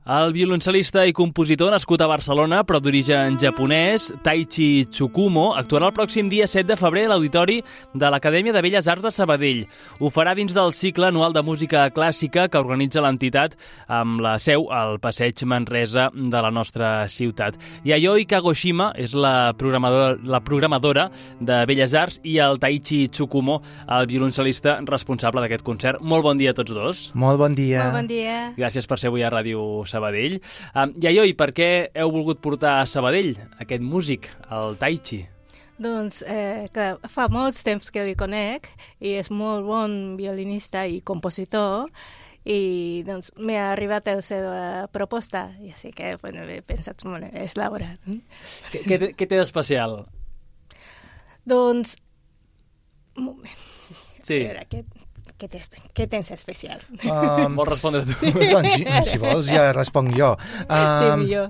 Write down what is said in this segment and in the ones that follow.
El violoncel·lista i compositor nascut a Barcelona, però d'origen japonès, Taichi Tsukumo, actuarà el pròxim dia 7 de febrer a l'Auditori de l'Acadèmia de Belles Arts de Sabadell. Ho farà dins del cicle anual de música clàssica que organitza l'entitat amb la seu al Passeig Manresa de la nostra ciutat. Yayoi Kagoshima és la programadora de Belles Arts i el Taichi Tsukumo, el violoncel·lista responsable d'aquest concert. Molt bon dia a tots dos. Molt bon dia. Molt bon dia. Gràcies per ser avui a Ràdio Sabadell. Yayoi, per què heu volgut portar a Sabadell aquest músic, el Taichi? Doncs que fa molts temps que li conec i és molt bon violinista i compositor i doncs m'ha arribat la seva proposta i així que he pensat, és l'hora. Què té d'especial? Doncs, un moment. Sí. A veure, què tens especial? Vols respondre tu? Sí. Doncs, si vols, ja responc jo. Sí, millor.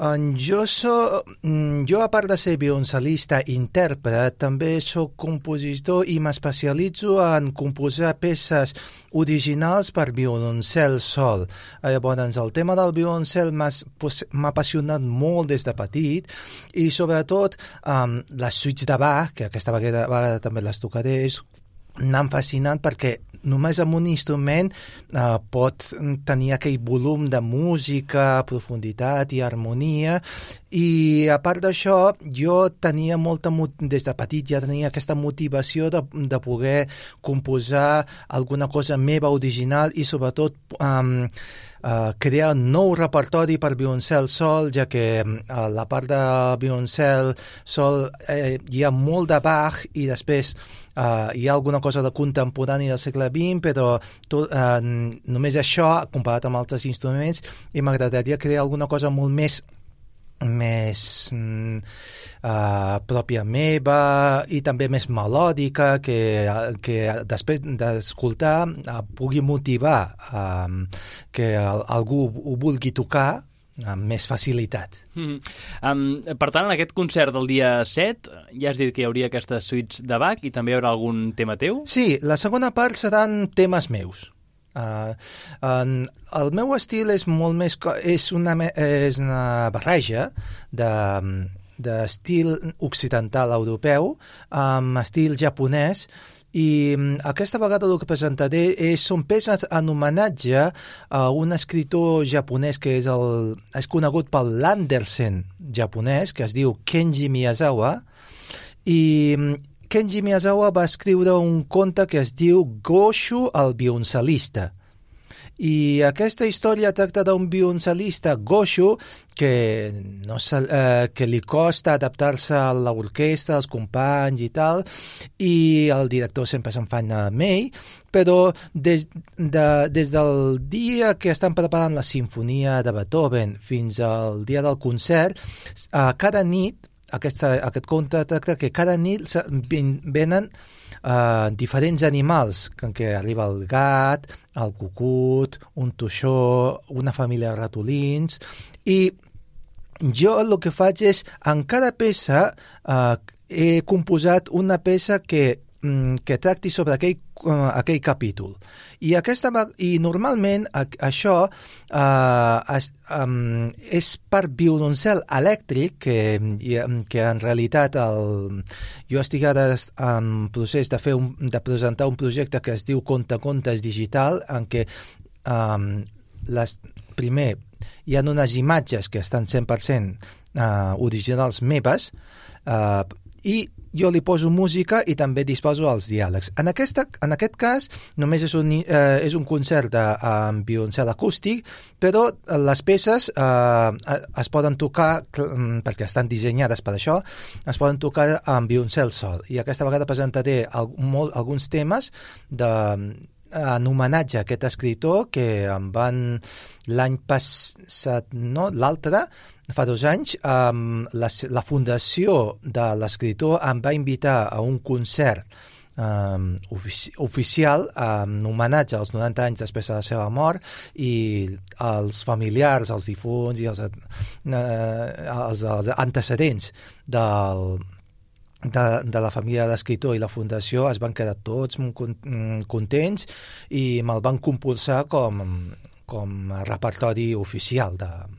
Jo, a part de ser violoncel·lista i intèrpret, també soc compositor i m'especialitzo en composar peces originals per violoncel sol. Llavors, el tema del violoncel m'ha apassionat molt des de petit i, sobretot, les suites de Bach, que aquesta vegada també les tocaré, m'han fascinat perquè només amb un instrument pot tenir aquell volum de música, profunditat i harmonia, i a part d'això jo tenia des de petit ja tenia aquesta motivació de poder composar alguna cosa meva original i sobretot crear un nou repertori per violoncel sol, ja que a la part de violoncel sol hi ha molt de Bach i després hi ha alguna cosa de contemporani del segle XX, però només això, comparat amb altres instruments, i m'agradaria crear alguna cosa molt més pròpia meva i també més melòdica que després d'escoltar pugui motivar que algú ho vulgui tocar amb més facilitat. Per tant, en aquest concert del dia 7 ja has dit que hi hauria aquestes suites de Bach i també hi haurà algun tema teu? Sí, la segona part seran temes meus. El meu estil és molt més és una barreja d'estil occidental europeu amb estil japonès, i aquesta vegada el que presentaré són peces en homenatge a un escriptor japonès que és conegut pel l'Andersen japonès, que es diu Kenji Miyazawa, i Kenji Miyazawa va escriure un conte que es diu Goshu, el violoncel·lista. I aquesta història tracta d'un violoncel·lista, Goshu, que li costa adaptar-se a l'orquestra, als companys i tal, i el director sempre s'enfanya amb ell, però des del dia que estan preparant la sinfonia de Beethoven fins al dia del concert, cada nit, aquest conte tracta que cada nit venen diferents animals, que arriba el gat, el cucut, un toixó, una família de ratolins, i jo el que faig és, en cada peça he composat una peça que tracti sobre aquell capítol. I normalment això és per violoncel elèctric, que en realitat jo estic ara en procés de presentar un projecte que es diu Contes Digital, en què primer hi ha unes imatges que estan 100% originals meves, i jo li poso música i també disposo els diàlegs. En aquest cas només és un concert amb violoncel acústic, però les peces es poden tocar, perquè estan dissenyades per això, es poden tocar amb violoncel sol. I aquesta vegada presentaré alguns temes en homenatge a aquest escriptor que em van l'any passat, l'altre, fa 2 anys, la fundació de l'escriptor em va invitar a un concert oficial en homenatge als 90 anys després de la seva mort, i els familiars, els difunts i els antecedents de la família de l'escriptor i la fundació es van quedar tots contents i me'l van compulsar com com a repertori oficial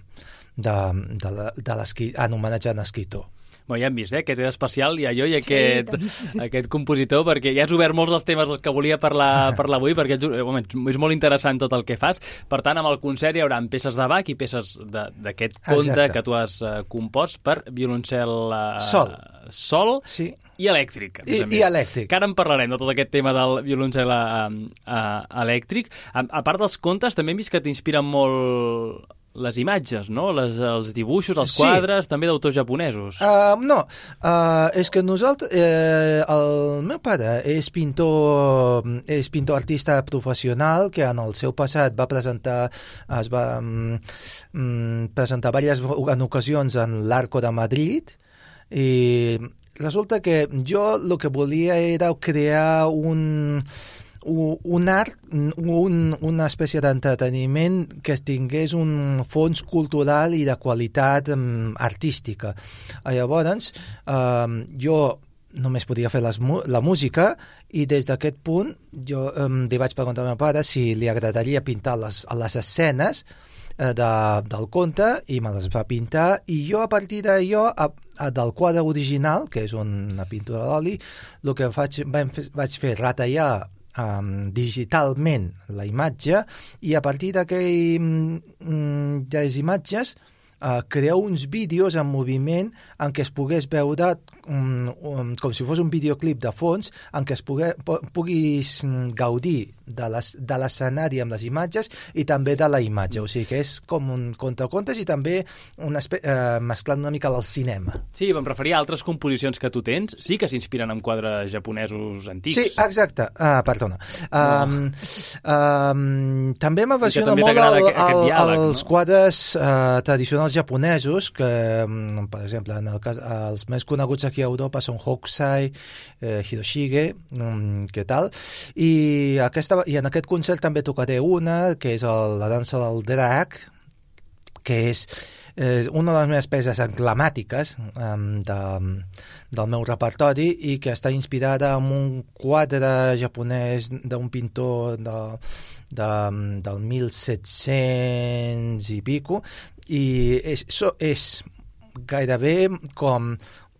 en homenatge a l'escriptor. Ja hem vist, que té d'especial ja jo i aquest compositor, perquè ja has obert molts dels temes dels que volia parlar avui, perquè és molt interessant tot el que fas. Per tant, amb el concert hi haurà peces de Bach i peces d'aquest conte que tu has compost per violoncel sol i elèctric. I elèctric. Que ara en parlarem de tot aquest tema del violoncel elèctric. A part dels contes, també hem vist que t'inspiren molt les imatges, no? Els dibuixos, els quadres, també d'autors japonesos. No, és que nosaltres... el meu pare és pintor artista professional que en el seu passat es va presentar en ocasions en l'Arco de Madrid i resulta que jo el que volia era crear un art, una espècie d'entreteniment que tingués un fons cultural i de qualitat artística. Llavors, jo només podia fer la música i des d'aquest punt jo li vaig preguntar al meu pare si li agradaria pintar les escenes del conte i me les va pintar i jo a partir d'allò del quadre original, que és una pintura d'oli, el que vaig fer retallar digitalment la imatge i a partir d'aquelles imatges crear uns vídeos en moviment en què es pogués veure com si fos un videoclip de fons en què puguis gaudir de l'escenari amb les imatges i també de la imatge, o sigui que és com un contacontes i també mesclant una mica del cinema. Sí, em referia a altres composicions que tu tens, sí que s'inspiren en quadres japonesos antics. Sí, exacte, perdona. També m'apassiona molt els quadres tradicionals japonesos que, per exemple, en el cas, els més coneguts aquí a Europa són Hokusai, Hiroshige, què tal, i en aquest concert també tocaré una, que és la dansa del drac, que és una de les meves peces emblemàtiques del meu repertori i que està inspirada en un quadre japonès d'un pintor del 1700 i pico, i és gairebé com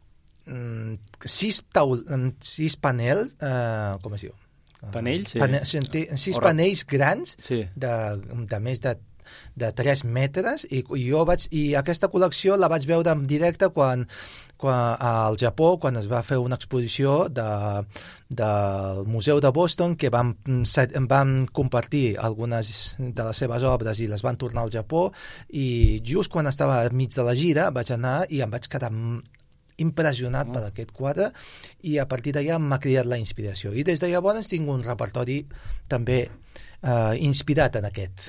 6 panels, com es diu? Panells, sí. 6 panells grans de més de 3 metres i aquesta col·lecció la vaig veure en directe quan al Japó, quan es va fer una exposició del Museu de Boston que van compartir algunes de les seves obres i les van tornar al Japó i just quan estava enmig de la gira vaig anar i em vaig quedar impressionat per aquest quadre i a partir d'allà m'ha cridat la inspiració i des de llavors tinc un repertori també inspirat en aquest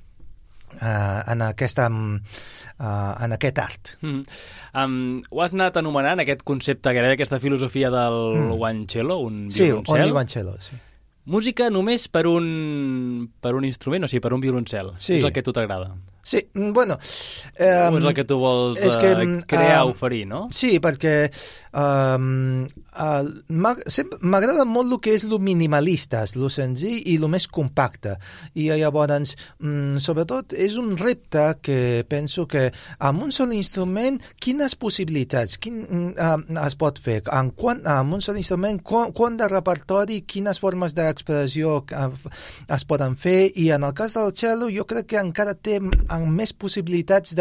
art. Ho has anat anomenant aquest concepte, aquesta filosofia del guanciale, un violoncel? Sí, un violoncel, sí. Música només per un instrument, o sigui, per un violoncel. Sí. És el que a tu t'agrada. Sí, bueno... és el que tu vols crear, oferir, no? Sí, perquè m'agrada molt el que és lo minimalista, lo senzill i lo més compacte. I llavors, sobretot, és un repte que penso que amb un sol instrument, quines possibilitats es pot fer? Amb un sol instrument, quant de repertori, quines formes d'expressió es poden fer? I en el cas del cello, jo crec que encara té amb més possibilitats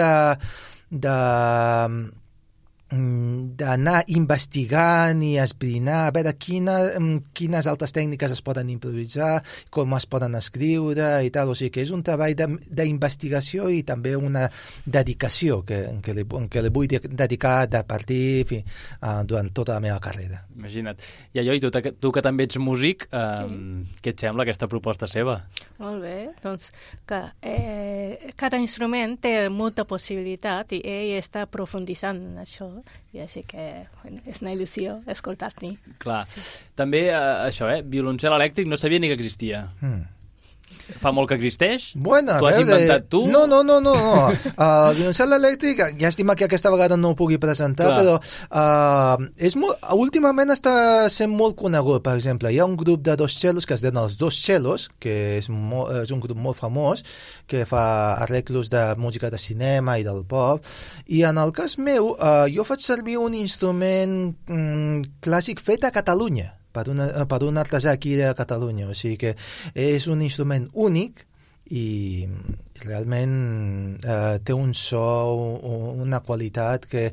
d'anar investigant i esbrinar, a veure quines altres tècniques es poden improvisar, com es poden escriure i tal, o sigui que és un treball d'investigació i també una dedicació que li vull dedicar de partir durant tota la meva carrera. Imagina't. I allò, i tu que també ets músic, què et sembla aquesta proposta seva? Molt bé, doncs que cada instrument té molta possibilitat i ell està profunditzant en això. I així que és una il·lusió escoltar-ne. Clar. Sí. També això, violoncel elèctric, no sabia ni que existia. Fa molt que existeix? Bueno, T'ho has inventat tu? No. El violoncel elèctric, llàstima que aquesta vegada no ho pugui presentar, Clar. però últimament està sent molt conegut. Per exemple, hi ha un grup de dos cellos que es diuen els Dos Cellos, que és un grup molt famós, que fa arreglos de música de cinema i del pop, i en el cas meu, jo faig servir un instrument clàssic fet a Catalunya, per un artesà aquí de Catalunya, o sigui que és un instrument únic i realment té un so, una qualitat que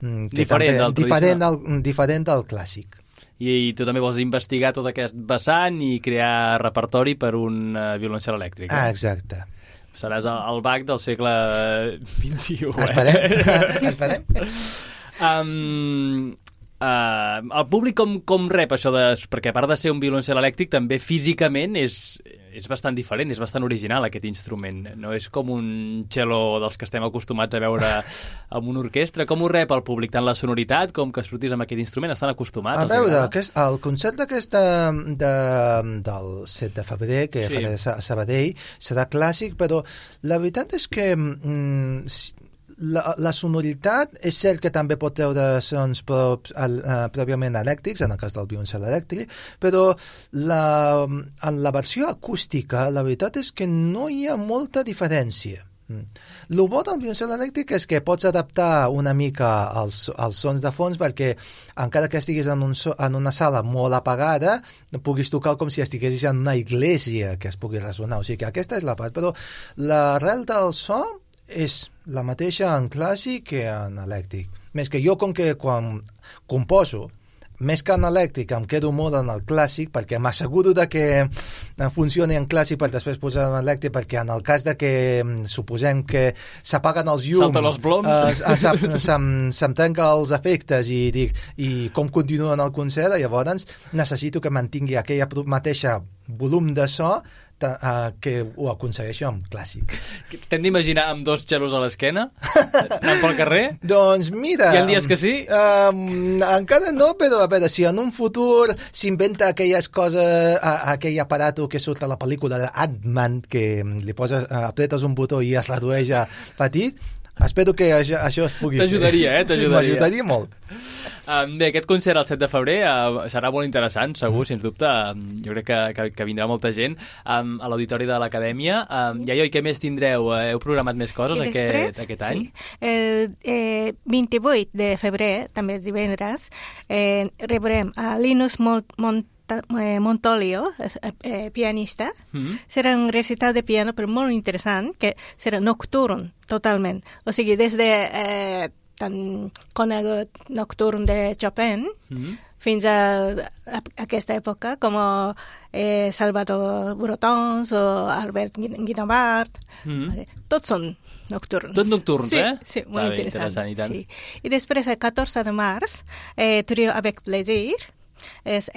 diferent del clàssic. I tu també vols investigar tot aquest vessant i crear repertori per un violoncel elèctric. Exacte. Seràs el Bach del segle XXI. Esperem. El públic com rep això perquè a part de ser un violoncel elèctric també físicament és bastant diferent, és bastant original aquest instrument, no és com un cello dels que estem acostumats a veure amb una orquestra. Com ho rep el públic, tant la sonoritat com que surtis amb aquest instrument? Estan acostumats? A veure, el concert del 7 de febrer que faré a Sabadell serà clàssic, però la veritat és que la sonoritat és cert que també pot treure sons pròpiament elèctrics, en el cas del violoncel elèctric, però en la versió acústica la veritat és que no hi ha molta diferència. El bo del violoncel elèctric és que pots adaptar una mica els sons de fons perquè encara que estiguis en una sala molt apagada puguis tocar com si estiguessis en una església que es pugui ressonar, o sigui que aquesta és la part, però l'arrel del so és la mateixa en clàssic que en elèctric. Més que jo, com que quan composo, més que en elèctric, em quedo molt en el clàssic perquè m'asseguro de que funcioni en clàssic per després posar en elèctric, perquè en el cas de que suposem que s'apaguen els llums, salten els ploms, se'm trenquen els efectes i com continuen el concert, llavors necessito que mantingui aquella mateixa volum de so que ho aconsegueixo amb clàssic. T'hem d'imaginar amb dos xelos a l'esquena anant pel carrer? Doncs mira, hi ha dies que sí? Encara no, però a veure, si en un futur s'inventa aquelles coses, aquell aparato que surt a la pel·lícula d'Ant-Man, que li apretes un botó i es redueix a petit, espero que això es pugui T'ajudaria, fer. Sí, m'ajudaria molt. Bé, aquest concert el 7 de febrer serà molt interessant, segur, sens dubte. Jo crec que vindrà molta gent a l'auditori de l'Acadèmia. I què més tindreu? Heu programat més coses aquest any? Sí. El 28 de febrer, també divendres, rebrem a Linus Montolio, pianista. Serà un recital de piano, però molt interessant, que serà nocturn, totalment. O sigui, des de tan conegut nocturn de Chopin fins a aquesta època, com Salvador Brotons o Albert Guinovart. Tots són nocturns. Tots nocturns, Sí, molt interessant. I tant. Sí. I després, el 14 de març, Trio avec plaisir, és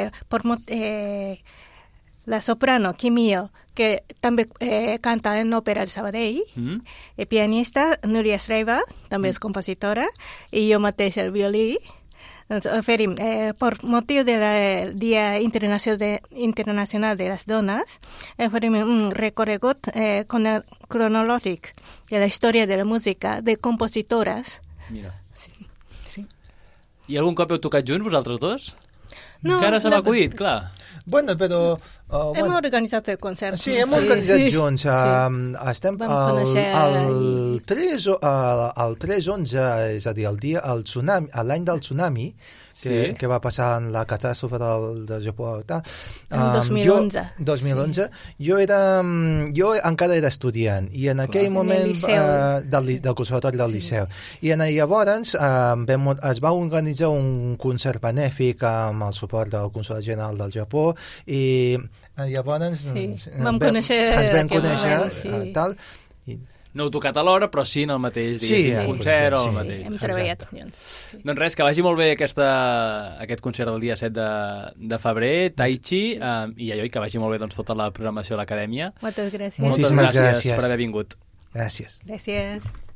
la soprano Quimio, que també canta en òpera de Sabadell, pianista Núria Sreiva, també és compositora, i jo mateix el violí. Doncs oferim, per motiu del Dia Internacional de les Dones, oferim un recorregut cronològic de la història de la música de compositores. Mira. Sí. I algun cop heu tocat junts, vosaltres dos? No, encara se m'ha acudit, clar. Bueno, però... hem organitzat el concert. Sí, hem organitzat junts. Estem el 3-11, és a dir, l'any del tsunami, que va passar en la catàstrofe del Japó. En 2011. 2011. Jo encara era estudiant i en aquell moment del Conservatori del Liceu. I llavors es va organitzar un concert benèfic amb el suport del Consolat General del Japó i llavors ens vam conèixer tal. No heu tocat alhora, però sí en el mateix concert o el mateix. Hem treballat junts. Doncs res, que vagi molt bé aquest concert del dia 7 de febrer, Tai Chi, i allò, i que vagi molt bé tota la programació de l'Acadèmia. Moltes gràcies. Moltíssimes gràcies per haver vingut. Gràcies. Gràcies.